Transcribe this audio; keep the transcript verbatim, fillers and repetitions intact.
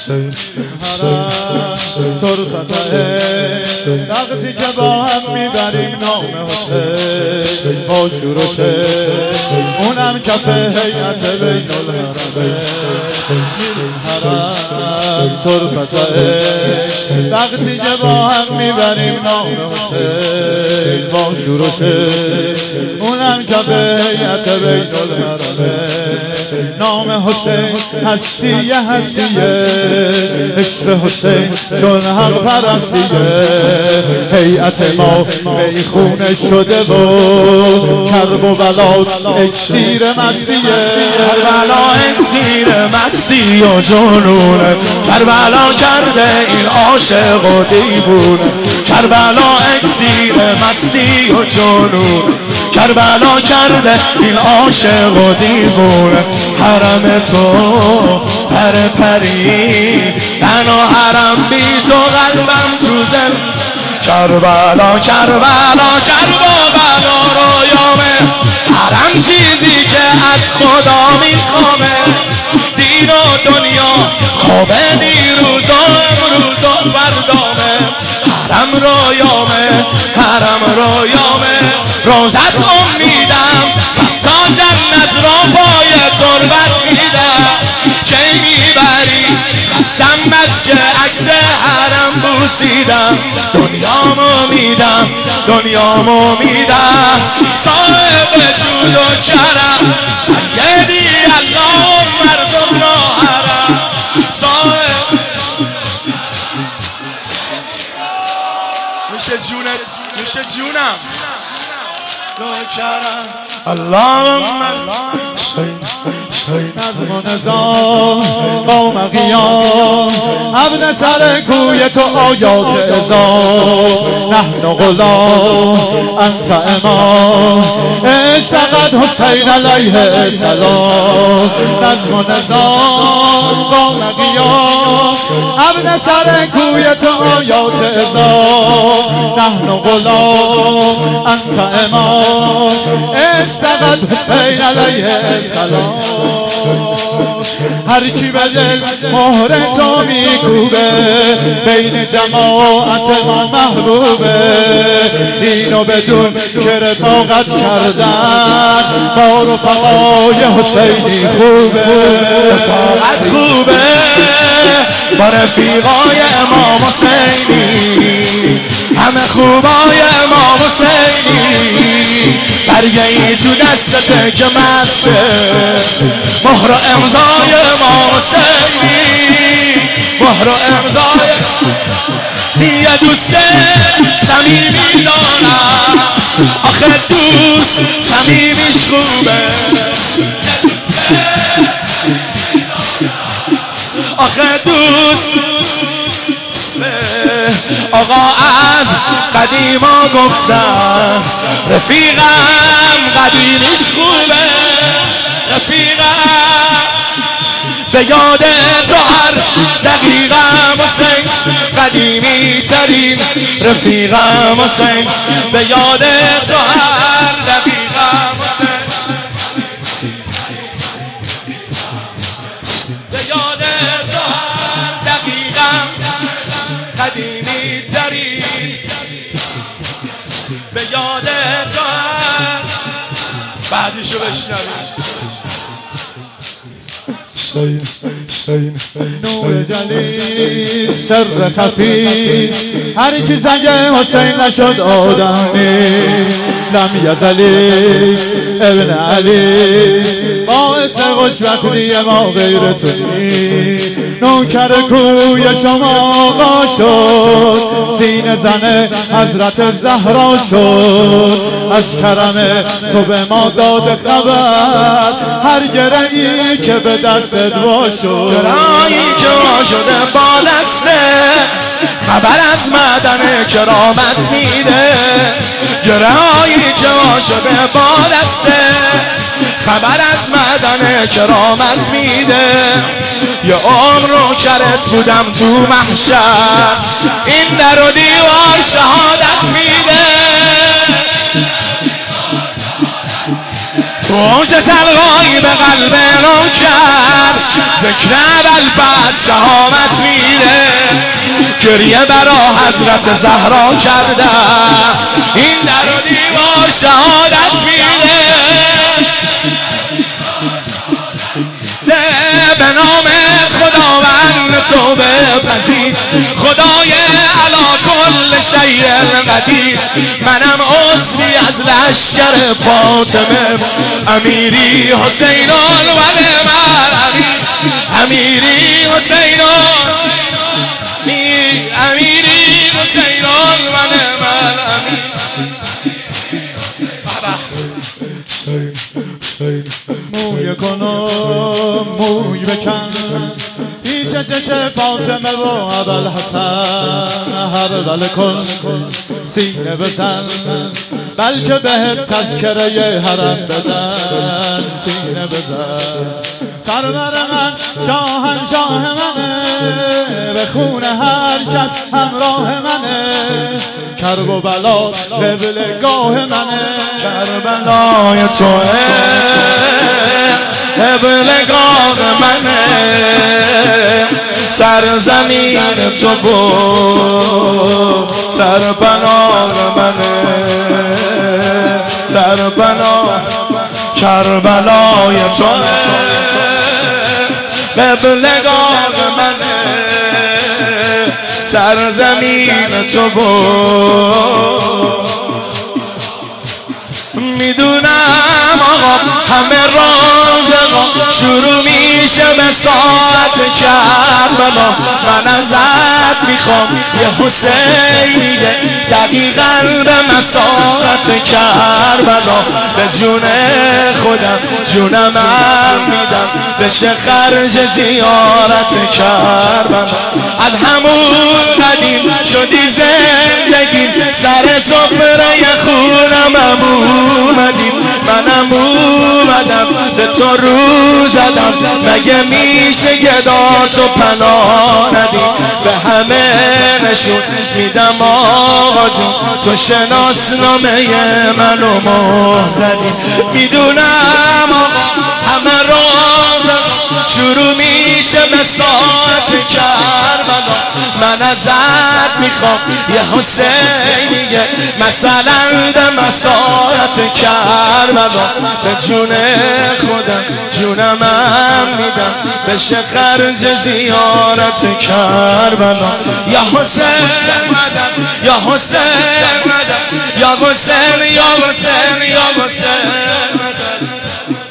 ترفتعه وقتی که با هم میبریم نام حسین با شروطه اونم کف هیئت بین الحرمین حرم ترفتعه وقتی که با هم میبریم نام حسین با شروطه اونم کف هیئت بین الحرمین نام حسین هستیه هستیه عشق حسین چون حق پرستیه هیئت ما میخونه شده و کرب و بلات اکسیر مستیه کربلا اکسیر مستی و جنونه کربلا کرده این عاشق و دیوونه کربلا اکسیر مستی و جنونه کربلا کرده این عاشق و دیوونه حرم تو پر پری تنها حرم بی تو قلبم تو زم کربلا کربلا کربلا رویامه حرم چیزی که از خدا میخوامه دین و دنیا خواب دیروز و امروز و فردامه حرم رویامه حرم رویامه روزت امیدم تا جنت را پای تربت میدم کی میبری قسم بس که عکس حرم بوسیدم دنیامو میدم دنیامو میدم صاحب جود و کرم سیدی الله مردم را حرم صاحب میشه جونت میشه جونم کرم اللهم نظم و نظام قوم قیام عبد سر کوی تو آیات ازام نحن غلام انت امام اشتقت حسین علیه السلام نظم و نظام قوم قیام عبد سر کوی تو آیات ازام نحن غلام انت امام اشتقت حسین علیه السلام هر کی به دل مهر تو میکوبه بین جماعت من محبوبه اینو بدون که رفاقت کردن با رفقای حسینی خوبه رفاقت خوبه با رفیقای امام حسینی همه خوبای امام حسینی برگه ای تو دستته که مسته مهر امضای امام حسینی مهر امضای یه دوست صمیمی دارم آخه دوست صمیمیش خوبه آخه دوست آقا از قدیما گفتم رفیقم قدیمیش خوبه رفیقم به یاد تو هر دقیقم حسین قدیمی ترین رفیقم حسین به یاد تو هر دقیقم حسین به یاد تو هر دقیقم قدیمی ترین به یاد تو هر بعدیشو بشنوید نور جلی سر خفی هر کی زنگ حسین نشد آدمی لم یزلی ابن علی باعث خوشبختی ما غیر تویی نوکر کوی شما آقا شد سینه زن حضرت زهرا شد از کرم تو به ما داد خبر هر گره‌ای که به دستت وا شد گره‌ای که وا شده با دسته خبر از معدن کرامت میده گره‌ای که وا شده با دسته خبر از معدن کرامت میده یه عمر رو کرت بودم تو محشر این در و دیوار شهادت میده تو موج تلقایی به قلب نو کرد ذکر ابوالفضل شهامت میده گریه برا حضرت زهرا کردم این در و دیوار شهادت میده به نام خداوند توبه پذیر خدای علی کل شیء قدیر منم عضوی از لشکر فاطمه امیری حسین الولی من امیری حسین امیری حسین الولی من موی کنم موی بکن پیش چش فاطمه و ابوالحسن هر بل کن سینه بزن بلکه بهت تذکره حرم بدن سینه بزن سرور من شاهنشاه منه به خون هر کس همراه منه کرب و بلا قبلگاه منه کربلای توه قبلگاه منه سرزمین تو بود سرپناه منه سرپناه کربلای توه قبلگاه منه سرزمین تو بود میدونم آقا همه رازقا شروع میشه به ساعت کربلا من ازت میخوام یه حسینیه دقیقا به مساحت کربلا به جون خودم جونم هم میدم بشه خرج زیارت کربلا از همون قدیم شدی زندگی سر سفره خونم اومدیم منم اومدم به تو رو زدم مگه میشه گداتو پناه ندیم به همه نشون میدم آقا جون تو شناسنامه منو مهر زدی میدونم آقا همه روز شروع میشه به ساعت کربلا من ازت میخوام یه حسینیه مثلا به مساحت کربلا به جون خودم جونم هم میدم بشه خرج زیارت کربلا یا حسین مدد یا حسین مدد یا حسین یا حسین یا حسین مدد